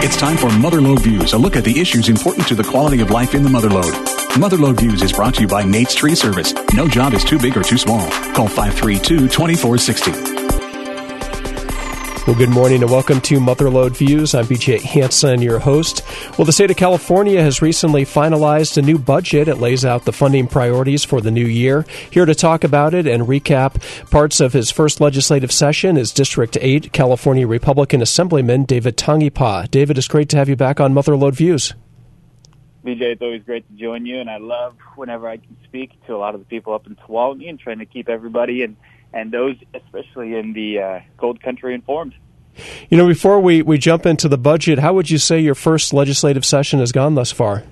It's time for Motherlode Views, a look at the issues important to the quality of life in the Motherlode. Motherlode Views is brought to you by Nate's Tree Service. No job is too big or too small. Call 532-2460. Well, good morning and welcome to Motherlode Views. I'm BJ Hansen, your host. Well, the state of California has recently finalized a new budget. It lays out the funding priorities for the new year. Here to talk about it and recap parts of his first legislative session is District 8 California Republican Assemblyman David Tangipa. David, it's great to have you back on Motherlode Views. BJ, it's always great to join you, and I love whenever I can speak to a lot of the people up in Tuolumne and trying to keep everybody and those especially in the Gold Country informed. You know, before we jump into the budget, how would you say your first legislative session has gone thus far?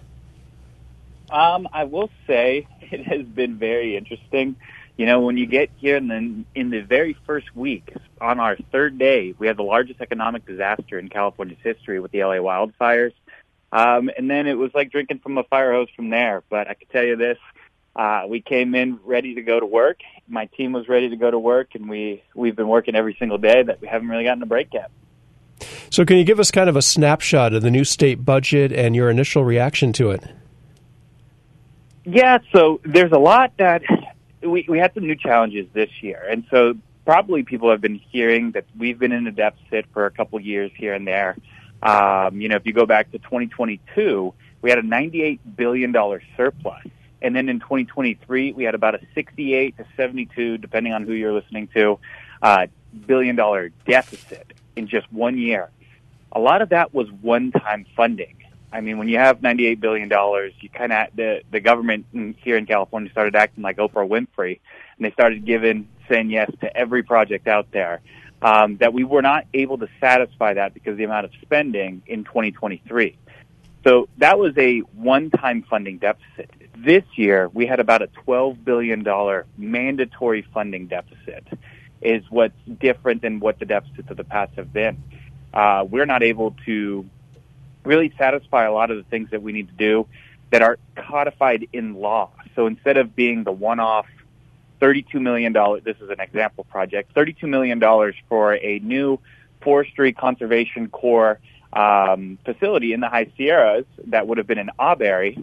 I will say it has been very interesting. You know, when you get here in the very first week, on our third day, we had the largest economic disaster in California's history with the LA wildfires. And then it was like drinking from a fire hose from there. But I can tell you this, we came in ready to go to work. My team was ready to go to work, and we've been working every single day that we haven't really gotten a break yet. So can you give us kind of a snapshot of the new state budget and your initial reaction to it? Yeah, so there's a lot that we had some new challenges this year. And so probably people have been hearing that we've been in a deficit for a couple years here and there. You know, if you go back to 2022, we had a $98 billion surplus. And then in 2023, we had about a 68 to 72, depending on who you're listening to, billion dollar deficit in just 1 year. A lot of that was one-time funding. I mean, when you have $98 billion, you kind of the government here in California started acting like Oprah Winfrey, and they started saying yes to every project out there. That we were not able to satisfy that because of the amount of spending in 2023. So that was a one-time funding deficit. This year, we had about a $12 billion mandatory funding deficit, is what's different than what the deficits of the past have been. We're not able to really satisfy a lot of the things that we need to do that are codified in law. So instead of being the one-off $32 million, this is an example project, $32 million for a new Forestry Conservation Corps facility in the High Sierras that would have been in Auberry.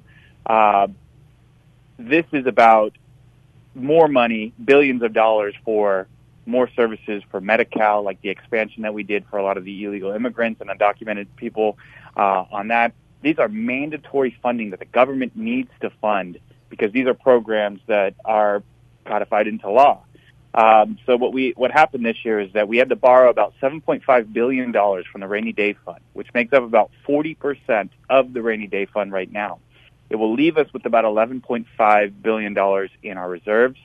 This is about more money, billions of dollars for more services for Medi-Cal, like the expansion that we did for a lot of the illegal immigrants and undocumented people on that. These are mandatory funding that the government needs to fund because these are programs that are codified into law. So what happened this year is that we had to borrow about $7.5 billion from the Rainy Day Fund, which makes up about 40% of the Rainy Day Fund right now. It will leave us with about $11.5 billion in our reserves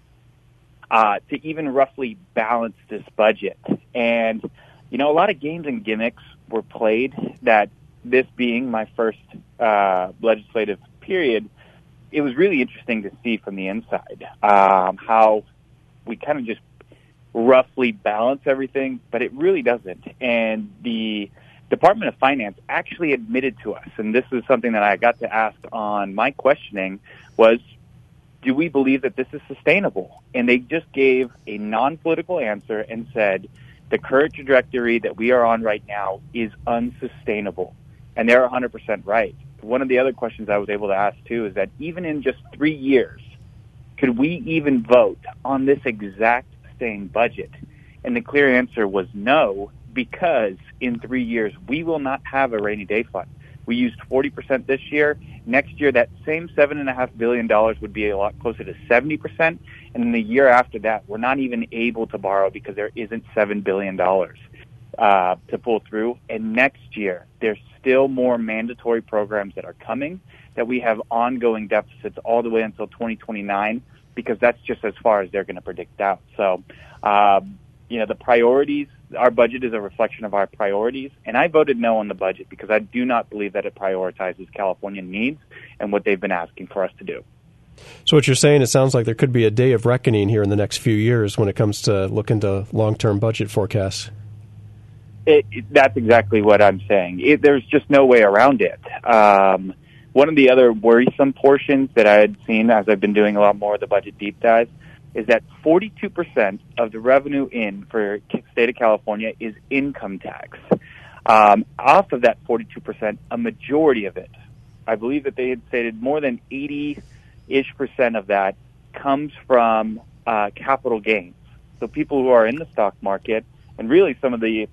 to even roughly balance this budget. And, you know, a lot of games and gimmicks were played, that this being my first legislative period, it was really interesting to see from the inside how we kind of just roughly balance everything, but it really doesn't. And the Department of Finance actually admitted to us, and this is something that I got to ask on my questioning, was, do we believe that this is sustainable? And they just gave a non-political answer and said, the current trajectory that we are on right now is unsustainable. And they're 100% right. One of the other questions I was able to ask, too, is that even in just 3 years, could we even vote on this exact same budget? And the clear answer was no, because in 3 years, we will not have a rainy day fund. We used 40% this year. Next year, that same $7.5 billion would be a lot closer to 70%. And in the year after that, we're not even able to borrow because there isn't $7 billion to pull through. And next year, there's still more mandatory programs that are coming, that we have ongoing deficits all the way until 2029, because that's just as far as they're going to predict out. So, you know, the priorities, our budget is a reflection of our priorities, and I voted no on the budget because I do not believe that it prioritizes Californian needs and what they've been asking for us to do. So what you're saying, it sounds like there could be a day of reckoning here in the next few years when it comes to looking to long-term budget forecasts. That's exactly what I'm saying. There's just no way around it. One of the other worrisome portions that I had seen as I've been doing a lot more of the budget deep dives is that 42% of the revenue in for state of California is income tax. Off of that 42%, a majority of it, I believe that they had stated more than 80-ish% of that comes from capital gains. So people who are in the stock market, and really some of the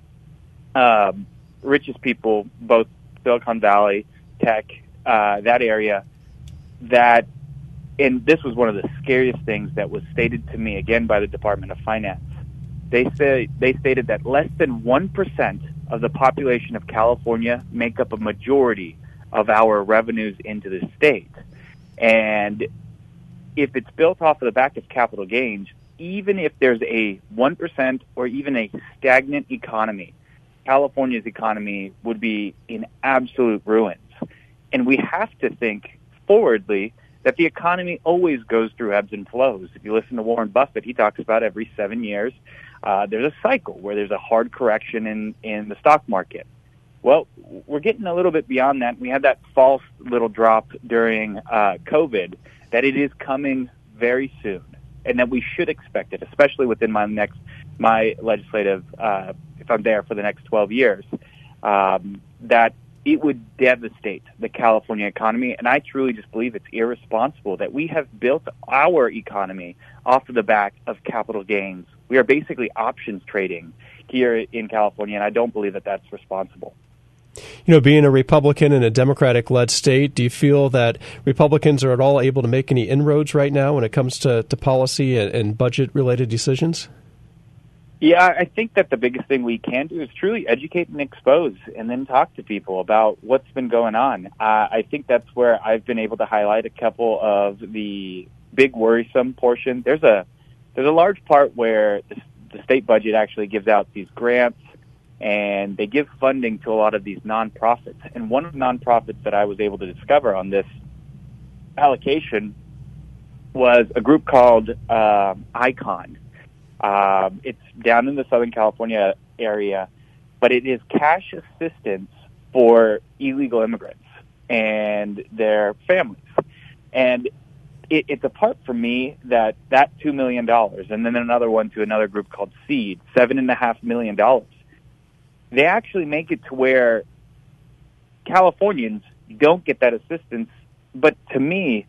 richest people, both Silicon Valley, tech, that area, that, and this was one of the scariest things that was stated to me, again, by the Department of Finance. They stated that less than 1% of the population of California make up a majority of our revenues into the state. And if it's built off of the back of capital gains, even if there's a 1% or even a stagnant economy, California's economy would be in absolute ruins. And we have to think forwardly that the economy always goes through ebbs and flows. If you listen to Warren Buffett, he talks about every 7 years, there's a cycle where there's a hard correction in the stock market. Well, we're getting a little bit beyond that. We had that false little drop during COVID, that it is coming very soon, and that we should expect it, especially within my legislative, if I'm there for the next 12 years, that it would devastate the California economy. And I truly just believe it's irresponsible that we have built our economy off of the back of capital gains. We are basically options trading here in California, and I don't believe that that's responsible. You know, being a Republican in a Democratic-led state, do you feel that Republicans are at all able to make any inroads right now when it comes to policy and budget-related decisions? Yeah, I think that the biggest thing we can do is truly educate and expose, and then talk to people about what's been going on. I think that's where I've been able to highlight a couple of the big worrisome portion. There's a large part where the state budget actually gives out these grants, and they give funding to a lot of these nonprofits. And one of the nonprofits that I was able to discover on this allocation was a group called ICON. It's down in the Southern California area, but it is cash assistance for illegal immigrants and their families. And it's a part for me that $2 million, and then another one to another group called SEED, $7.5 million. They actually make it to where Californians don't get that assistance. But to me,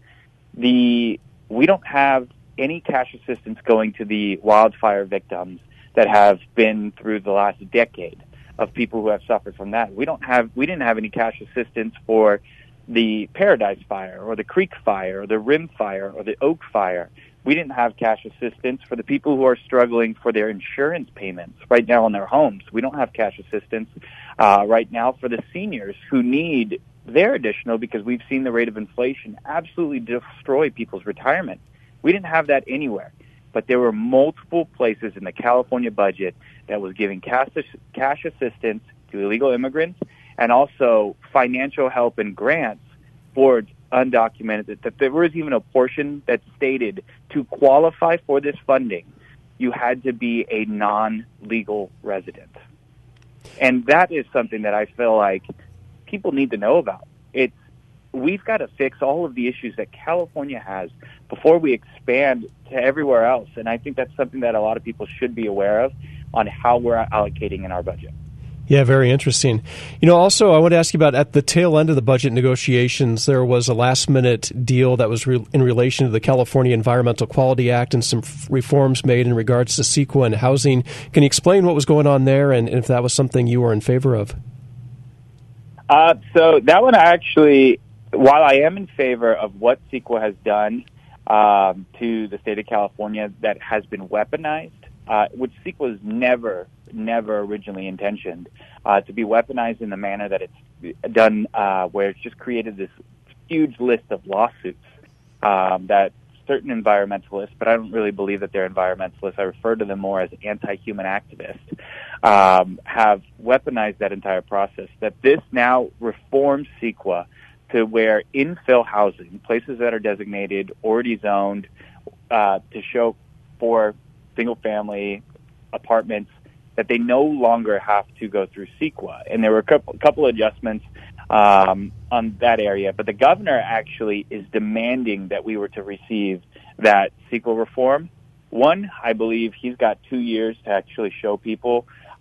we don't have any cash assistance going to the wildfire victims that have been through the last decade of people who have suffered from that. We didn't have any cash assistance for the Paradise Fire or the Creek Fire or the Rim Fire or the Oak Fire. We didn't have cash assistance for the people who are struggling for their insurance payments right now on their homes. We don't have cash assistance right now for the seniors who need their additional, because we've seen the rate of inflation absolutely destroy people's retirement. We didn't have that anywhere. But there were multiple places in the California budget that was giving cash assistance to illegal immigrants, and also financial help and grants for undocumented, that there was even a portion that stated to qualify for this funding, you had to be a non-legal resident. And that is something that I feel like people need to know about. We've got to fix all of the issues that California has before we expand to everywhere else. And I think that's something that a lot of people should be aware of on how we're allocating in our budget. Yeah, very interesting. You know, also, I want to ask you about at the tail end of the budget negotiations, there was a last-minute deal that was in relation to the California Environmental Quality Act and some reforms made in regards to CEQA and housing. Can you explain what was going on there and if that was something you were in favor of? So that one actually, while I am in favor of what CEQA has done to the state of California that has been weaponized, which CEQA was never originally intentioned to be weaponized in the manner that it's done, where it's just created this huge list of lawsuits that certain environmentalists, but I don't really believe that they're environmentalists, I refer to them more as anti-human activists, have weaponized that entire process. That this now reforms CEQA to where infill housing, places that are designated, already zoned, to show for single-family apartments, that they no longer have to go through CEQA. And there were a couple adjustments on that area, but the governor actually is demanding that we were to receive that CEQA reform. One, I believe he's got 2 years to actually show people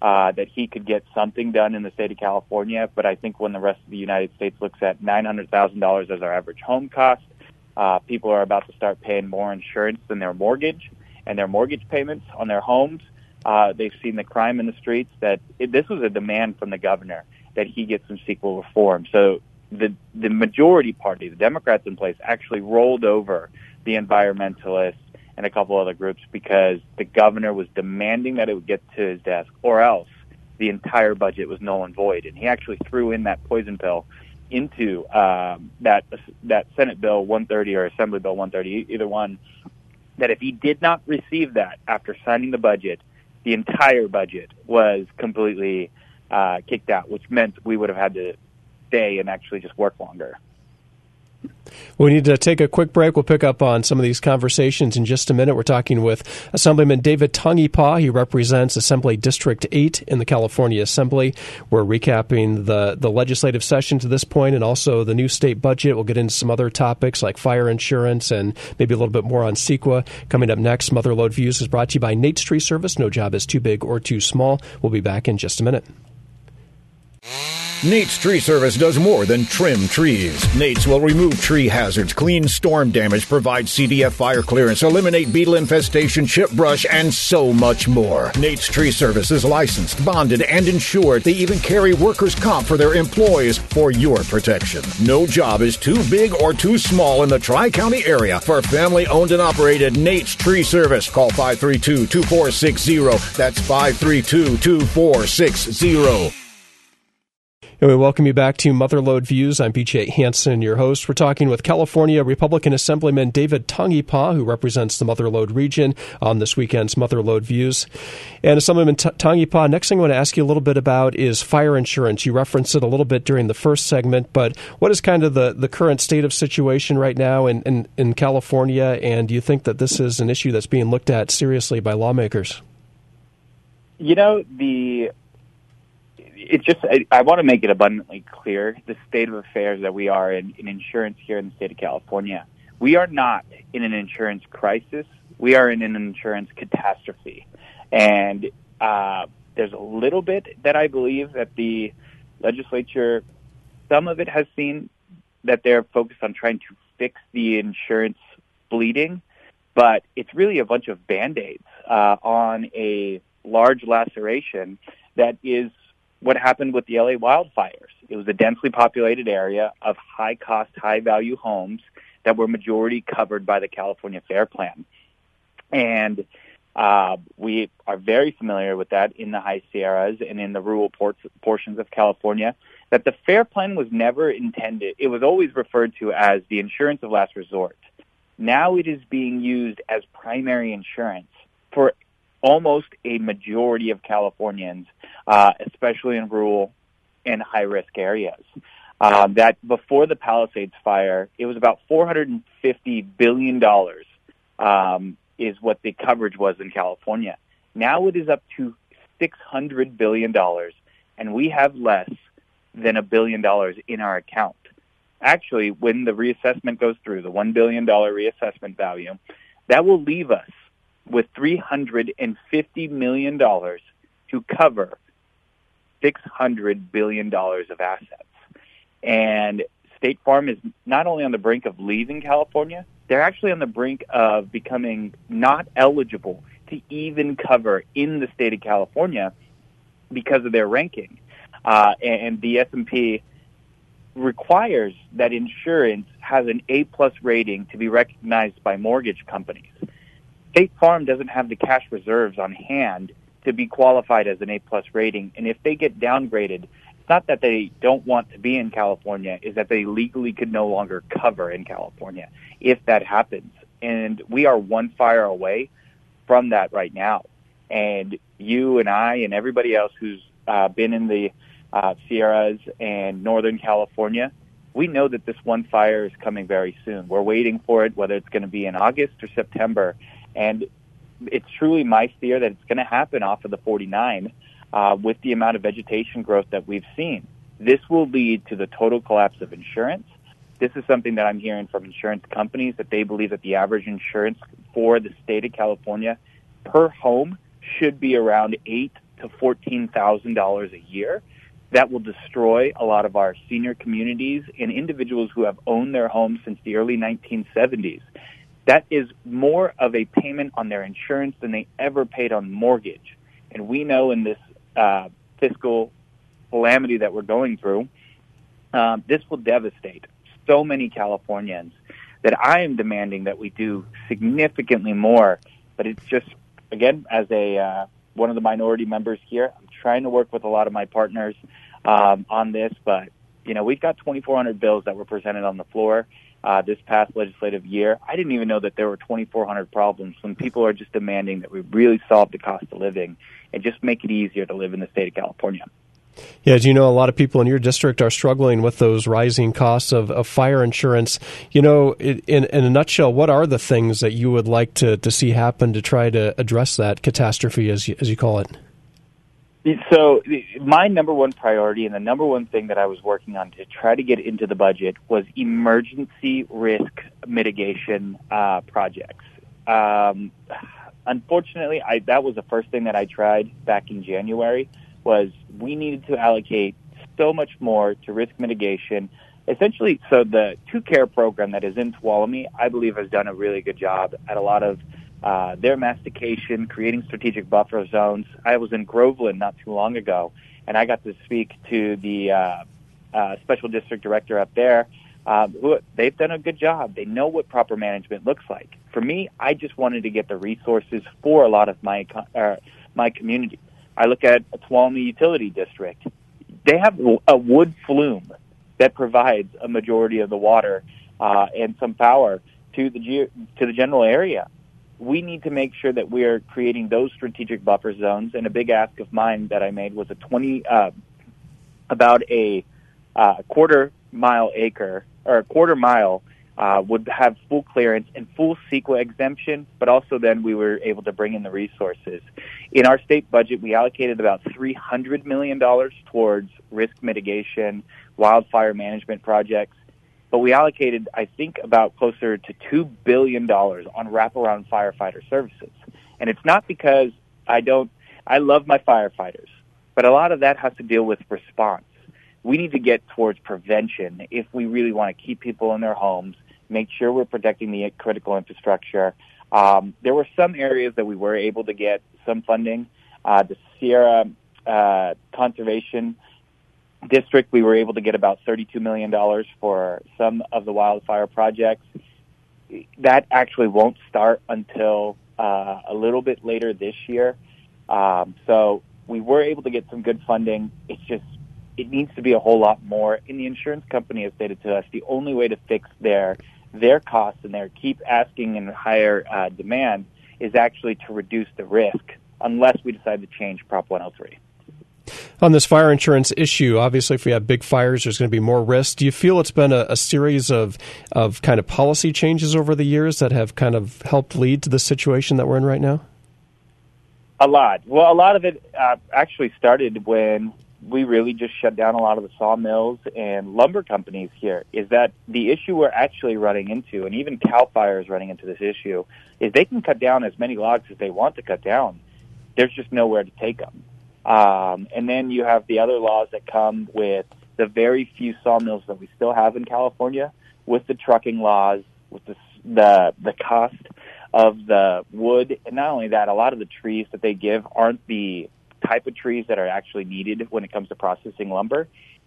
that he could get something done in the state of California. But I think when the rest of the United States looks at $900,000 as our average home cost, people are about to start paying more insurance than their mortgage and their mortgage payments on their homes. They've seen the crime in the streets. This was a demand from the governor that he get some CEQA reform. So the majority party, the Democrats in place, actually rolled over the environmentalists and a couple other groups because the governor was demanding that it would get to his desk, or else the entire budget was null and void. And he actually threw in that poison pill into that Senate Bill 130 or Assembly Bill 130, either one, that if he did not receive that after signing the budget, the entire budget was completely kicked out, which meant we would have had to stay and actually just work longer. We need to take a quick break. We'll pick up on some of these conversations in just a minute. We're talking with Assemblyman David Tongipaw. He represents Assembly District 8 in the California Assembly. We're recapping the legislative session to this point and also the new state budget. We'll get into some other topics like fire insurance and maybe a little bit more on CEQA. Coming up next, Motherlode Views is brought to you by Nate's Tree Service. No job is too big or too small. We'll be back in just a minute. Nate's Tree Service does more than trim trees. Nate's will remove tree hazards, clean storm damage, provide CDF fire clearance, eliminate beetle infestation, chip brush, and so much more. Nate's Tree Service is licensed, bonded, and insured. They even carry workers' comp for their employees for your protection. No job is too big or too small in the Tri-County area for family-owned and operated Nate's Tree Service. Call 532-2460. That's 532-2460. And we welcome you back to Motherlode Views. I'm BJ Hansen, your host. We're talking with California Republican Assemblyman David Tongipaw, who represents the Motherlode region on this weekend's Motherlode Views. And Assemblyman Tongipaw, next thing I want to ask you a little bit about is fire insurance. You referenced it a little bit during the first segment, but what is kind of the current state of situation right now in California, and do you think that this is an issue that's being looked at seriously by lawmakers? You know, I want to make it abundantly clear the state of affairs that we are in insurance here in the state of California. We are not in an insurance crisis. We are in an insurance catastrophe. And there's a little bit that I believe that the legislature, some of it has seen that they're focused on trying to fix the insurance bleeding, but it's really a bunch of Band-Aids on a large laceration that is what happened with the LA wildfires. It was a densely populated area of high-cost, high-value homes that were majority covered by the California FAIR Plan. And we are very familiar with that in the high Sierras and in the rural portions of California, that the FAIR Plan was never intended. It was always referred to as the insurance of last resort. Now it is being used as primary insurance for almost a majority of Californians, especially in rural and high-risk areas. That before the Palisades fire, it was about $450 billion is what the coverage was in California. Now it is up to $600 billion, and we have less than $1 billion in our account. Actually, when the reassessment goes through, the $1 billion reassessment value, that will leave us with $350 million to cover $600 billion of assets. And State Farm is not only on the brink of leaving California, they're actually on the brink of becoming not eligible to even cover in the state of California because of their ranking. And the S&P requires that insurance has an A-plus rating to be recognized by mortgage companies. State Farm doesn't have the cash reserves on hand to be qualified as an A-plus rating, and if they get downgraded, it's not that they don't want to be in California, is that they legally could no longer cover in California if that happens. And we are one fire away from that right now. And you and I and everybody else who's been in the Sierras and Northern California, we know that this one fire is coming very soon. We're waiting for it, whether it's going to be in August or September. And it's truly my fear that it's going to happen off of the 49 with the amount of vegetation growth that we've seen. This will lead to the total collapse of insurance. This is something that I'm hearing from insurance companies, that they believe that the average insurance for the state of California per home should be around $8,000 to $14,000 a year. That will destroy a lot of our senior communities and individuals who have owned their homes since the early 1970s. That is more of a payment on their insurance than they ever paid on mortgage. And we know in this fiscal calamity that we're going through, this will devastate so many Californians that I am demanding that we do significantly more. But it's just, again, as a one of the minority members here, I'm trying to work with a lot of my partners on this. But, you know, we've got 2,400 bills that were presented on the floor this past legislative year. I didn't even know that there were 2,400 problems when people are just demanding that we really solve the cost of living and just make it easier to live in the state of California. Yeah, as you know, a lot of people in your district are struggling with those rising costs of fire insurance. You know, in a nutshell, what are the things that you would like to see happen to try to address that catastrophe, as you call it? So my number one priority and the number one thing that I was working on to try to get into the budget was emergency risk mitigation projects. Unfortunately, that was the first thing that I tried back in January. Was we needed to allocate so much more to risk mitigation. Essentially, so the 2Care program that is in Tuolumne, I believe, has done a really good job at a lot of their mastication, creating strategic buffer zones. I was in Groveland not too long ago, and I got to speak to the special district director up there. Who they've done a good job. They know what proper management looks like. For me, I just wanted to get the resources for a lot of my community. I look at a Tuolumne Utility District. They have a wood flume that provides a majority of the water and some power to the general area. We need to make sure that we are creating those strategic buffer zones. And a big ask of mine that I made was about a quarter mile would have full clearance and full CEQA exemption, but also then we were able to bring in the resources. In our state budget, we allocated about $300 million towards risk mitigation, wildfire management projects, but we allocated, I think, about closer to $2 billion on wraparound firefighter services. And it's not because I love my firefighters, but a lot of that has to deal with response. We need to get towards prevention if we really want to keep people in their homes, make sure we're protecting the critical infrastructure. There were some areas that we were able to get some funding. The Sierra Conservation District, we were able to get about $32 million for some of the wildfire projects. That actually won't start until a little bit later this year. So we were able to get some good funding. It needs to be a whole lot more. And the insurance company has stated to us the only way to fix their costs and their keep asking and higher demand is actually to reduce the risk, unless we decide to change Prop 103. On this fire insurance issue, obviously, if we have big fires, there's going to be more risk. Do you feel it's been a series of kind of policy changes over the years that have kind of helped lead to the situation that we're in right now? A lot. Well, a lot of it actually started when we really just shut down a lot of the sawmills and lumber companies here. Is that the issue we're actually running into, and even CAL FIRE is running into this issue, is they can cut down as many logs as they want to cut down. There's just nowhere to take them. And then you have the other laws that come with the very few sawmills that we still have in California, with the trucking laws, with the cost of the wood. And not only that, a lot of the trees that they give aren't the type of trees that are actually needed when it comes to processing lumber,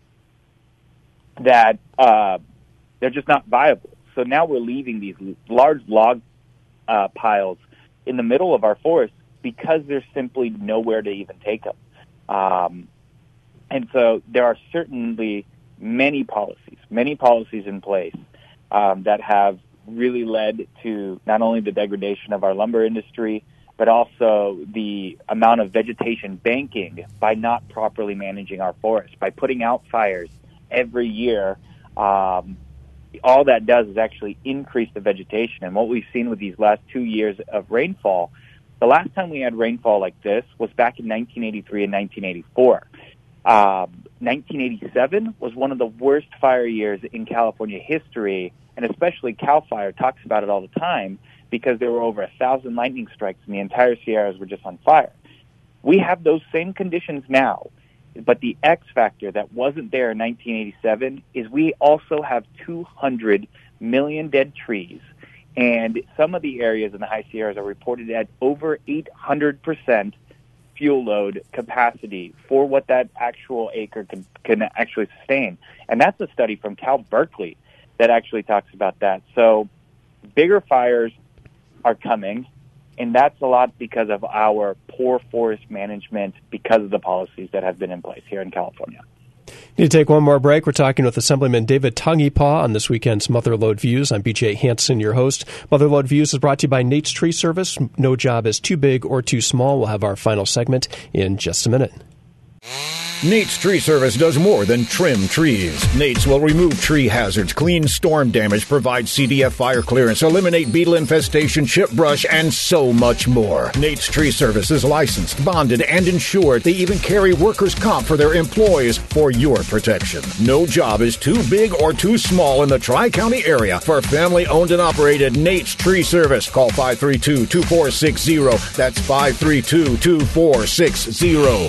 that they're just not viable. So now we're leaving these large log piles in the middle of our forests because there's simply nowhere to even take them. And so there are certainly many policies in place that have really led to not only the degradation of our lumber industry, but also the amount of vegetation banking by not properly managing our forests, by putting out fires every year. All that does is actually increase the vegetation. And what we've seen with these last 2 years of rainfall, the last time we had rainfall like this was back in 1983 and 1984. 1987 was one of the worst fire years in California history, and especially CAL FIRE talks about it all the time, because there were over 1,000 lightning strikes and the entire Sierras were just on fire. We have those same conditions now, but the X factor that wasn't there in 1987 is we also have 200 million dead trees, and some of the areas in the High Sierras are reported at over 800% fuel load capacity for what that actual acre can actually sustain. And that's a study from Cal Berkeley that actually talks about that. So bigger fires are coming, and that's a lot because of our poor forest management because of the policies that have been in place here in California. Need to take one more break. We're talking with Assemblyman David Tangipaw on this weekend's Motherlode Views. I'm BJ Hansen, your host. Motherlode Views is brought to you by Nate's Tree Service. No job is too big or too small. We'll have our final segment in just a minute. Nate's Tree Service does more than trim trees. Nate's will remove tree hazards, clean storm damage, provide CDF fire clearance, eliminate beetle infestation, chip brush, and so much more. Nate's Tree Service is licensed, bonded, and insured. They even carry workers' comp for their employees for your protection. No job is too big or too small in the Tri-County area for family-owned and operated Nate's Tree Service. Call 532-2460. That's 532-2460.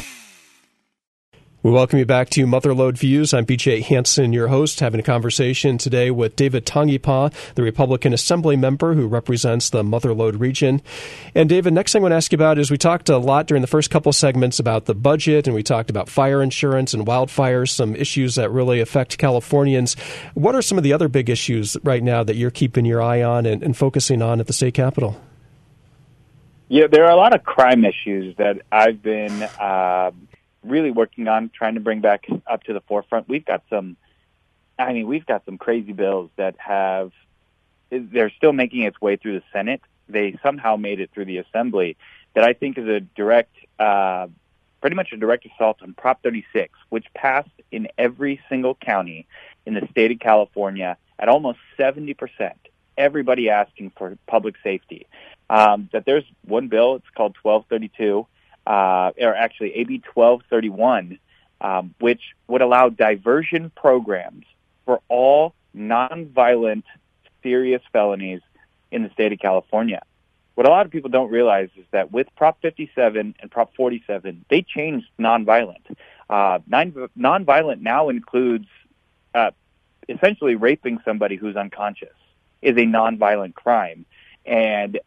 We welcome you back to Motherlode Views. I'm BJ Hansen, your host, having a conversation today with David Tangipaw, the Republican Assembly member who represents the Motherlode region. And David, next thing I want to ask you about is we talked a lot during the first couple segments about the budget, and we talked about fire insurance and wildfires, some issues that really affect Californians. What are some of the other big issues right now that you're keeping your eye on and focusing on at the state capitol? Yeah, there are a lot of crime issues that I've been really working on, trying to bring back up to the forefront. We've got some crazy bills that they're still making its way through the Senate. They somehow made it through the Assembly that I think is pretty much a direct assault on Prop 36, which passed in every single county in the state of California at almost 70%. Everybody asking for public safety. That there's one bill, it's called 1232, or actually AB 1231, which would allow diversion programs for all nonviolent serious felonies in the state of California. What a lot of people don't realize is that with Prop 57 and Prop 47, they changed nonviolent. Nonviolent now includes essentially raping somebody who's unconscious is a nonviolent crime. And,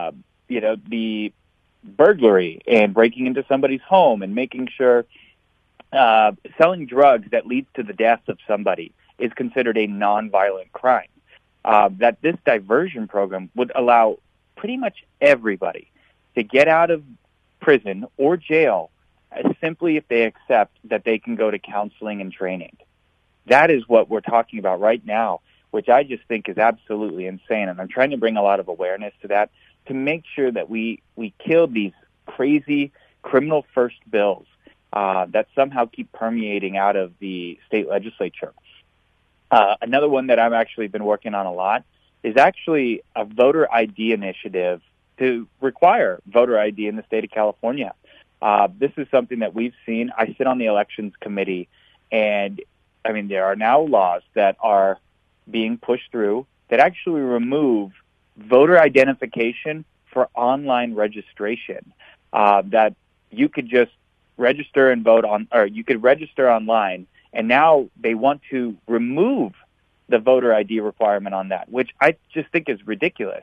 the burglary and breaking into somebody's home and making sure selling drugs that leads to the death of somebody is considered a nonviolent crime. That this diversion program would allow pretty much everybody to get out of prison or jail simply if they accept that they can go to counseling and training. That is what we're talking about right now, which I just think is absolutely insane. And I'm trying to bring a lot of awareness to that to make sure that we kill these crazy criminal first bills that somehow keep permeating out of the state legislature. Another one that I've actually been working on a lot is actually a voter ID initiative to require voter ID in the state of California. This is something that we've seen. I sit on the elections committee, and there are now laws that are being pushed through that actually remove voter identification for online registration. That you could just register and vote on, or you could register online, and now they want to remove the voter ID requirement on that, which I just think is ridiculous.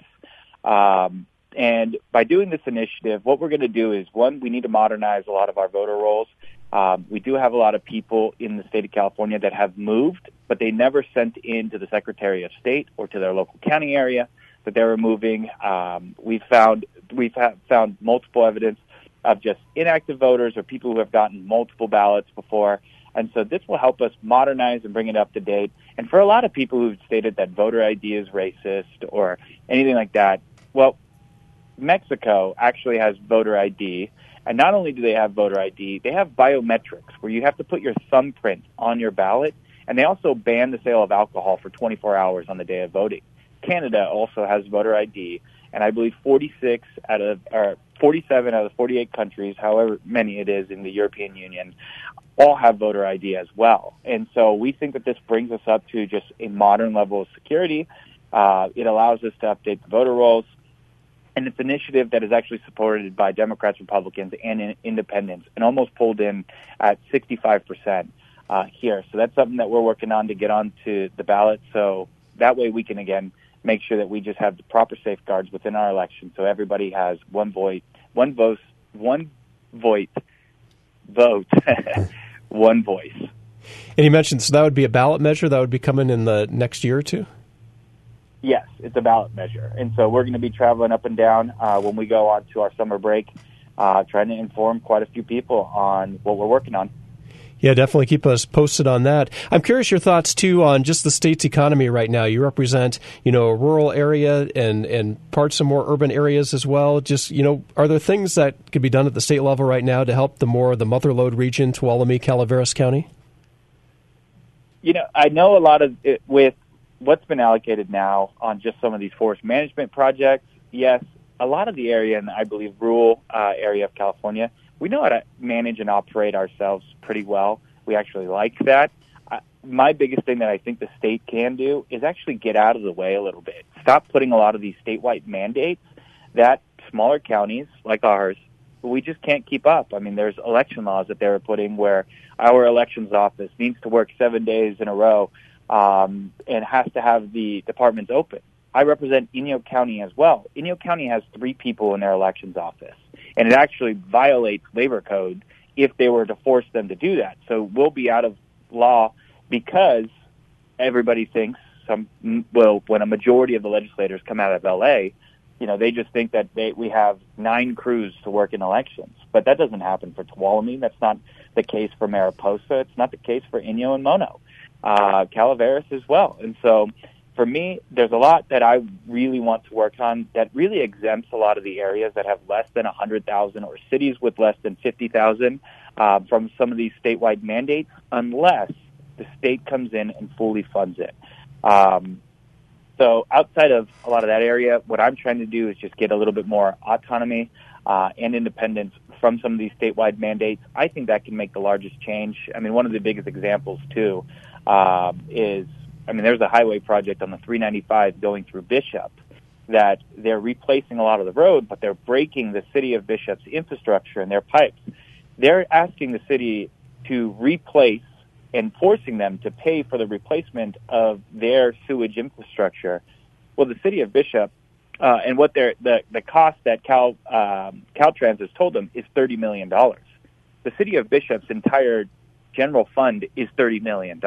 And by doing this initiative, what we're going to do is, one, we need to modernize a lot of our voter rolls. We do have a lot of people in the state of California that have moved, but they never sent in to the Secretary of State or to their local county area that they were moving. We've found multiple evidence of just inactive voters or people who have gotten multiple ballots before. And so this will help us modernize and bring it up to date. And for a lot of people who've stated that voter ID is racist or anything like that, well, Mexico actually has voter ID. And not only do they have voter ID, they have biometrics where you have to put your thumbprint on your ballot. And they also ban the sale of alcohol for 24 hours on the day of voting. Canada also has voter ID, and I believe 47 out of the 48 countries, however many it is in the European Union, all have voter ID as well. And so we think that this brings us up to just a modern level of security. It allows us to update the voter rolls. And it's an initiative that is actually supported by Democrats, Republicans, and independents, and almost pulled in at 65% here. So that's something that we're working on to get onto the ballot. So that way we can, again, make sure that we just have the proper safeguards within our election, so everybody has one vote, one voice. And you mentioned, so that would be a ballot measure that would be coming in the next year or two? Yes, it's a ballot measure. And so we're going to be traveling up and down when we go on to our summer break, trying to inform quite a few people on what we're working on. Yeah, definitely keep us posted on that. I'm curious your thoughts, too, on just the state's economy right now. You represent, a rural area and parts of more urban areas as well. Just, are there things that could be done at the state level right now to help the Mother Lode region, Tuolumne, Calaveras County? I know a lot of it with what's been allocated now on just some of these forest management projects. Yes, a lot of the area, and I believe rural area of California, we know how to manage and operate ourselves pretty well. We actually like that. My biggest thing that I think the state can do is actually get out of the way a little bit. Stop putting a lot of these statewide mandates that smaller counties like ours, we just can't keep up. I mean, there's election laws that they're putting where our elections office needs to work 7 days in a row and has to have the departments open. I represent Inyo County as well. Inyo County has 3 people in their elections office, and it actually violates labor code if they were to force them to do that. So we'll be out of law because everybody thinks when a majority of the legislators come out of L.A., they just think that we have 9 crews to work in elections. But that doesn't happen for Tuolumne. That's not the case for Mariposa. It's not the case for Inyo and Mono. Calaveras as well. And so for me, there's a lot that I really want to work on that really exempts a lot of the areas that have less than 100,000 or cities with less than 50,000 from some of these statewide mandates unless the state comes in and fully funds it. So outside of a lot of that area, what I'm trying to do is just get a little bit more autonomy and independence from some of these statewide mandates. I think that can make the largest change. I mean, one of the biggest examples, too, there's a highway project on the 395 going through Bishop that they're replacing a lot of the road, but they're breaking the city of Bishop's infrastructure and their pipes. They're asking the city to replace and forcing them to pay for the replacement of their sewage infrastructure. Well, the city of Bishop and what the cost that Caltrans has told them is $30 million. The city of Bishop's entire general fund is $30 million.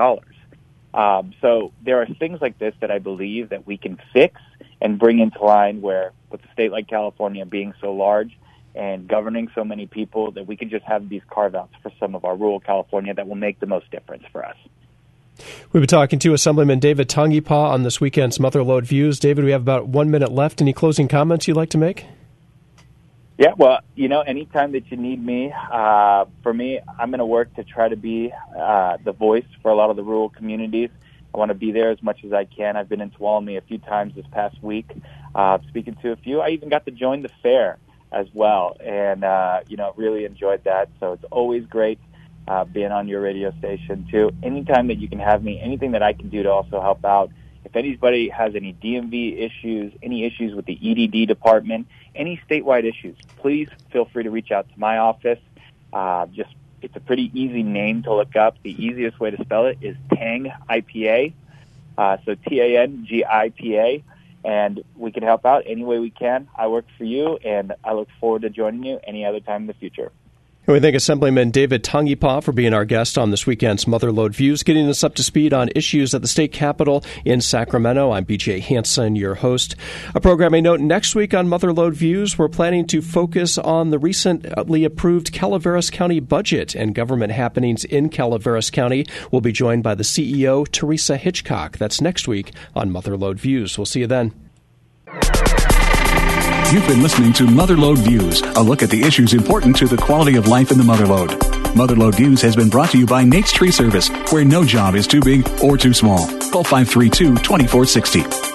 So there are things like this that I believe that we can fix and bring into line where, with a state like California being so large and governing so many people, that we can just have these carve-outs for some of our rural California that will make the most difference for us. We've been talking to Assemblyman David Tangipaw on this weekend's Mother Lode Views. David, we have about 1 minute left. Any closing comments you'd like to make? Yeah, well, anytime that you need me, for me, I'm going to work to try to be the voice for a lot of the rural communities. I want to be there as much as I can. I've been in Tuolumne a few times this past week, speaking to a few. I even got to join the fair as well, and, really enjoyed that. So it's always great being on your radio station, too. Anytime that you can have me, anything that I can do to also help out. If anybody has any DMV issues, any issues with the EDD department, any statewide issues, please feel free to reach out to my office. It's a pretty easy name to look up. The easiest way to spell it is Tang IPA, so TANGIPA, and we can help out any way we can. I work for you, and I look forward to joining you any other time in the future. And we thank Assemblyman David Tangipaw for being our guest on this weekend's Mother Lode Views, getting us up to speed on issues at the state capitol in Sacramento. I'm BJ Hansen, your host. A programming note, next week on Mother Lode Views, we're planning to focus on the recently approved Calaveras County budget and government happenings in Calaveras County. We'll be joined by the CEO, Teresa Hitchcock. That's next week on Mother Lode Views. We'll see you then. You've been listening to Mother Lode Views, a look at the issues important to the quality of life in the Mother Lode. Mother Lode Views has been brought to you by Nate's Tree Service, where no job is too big or too small. Call 532-2460.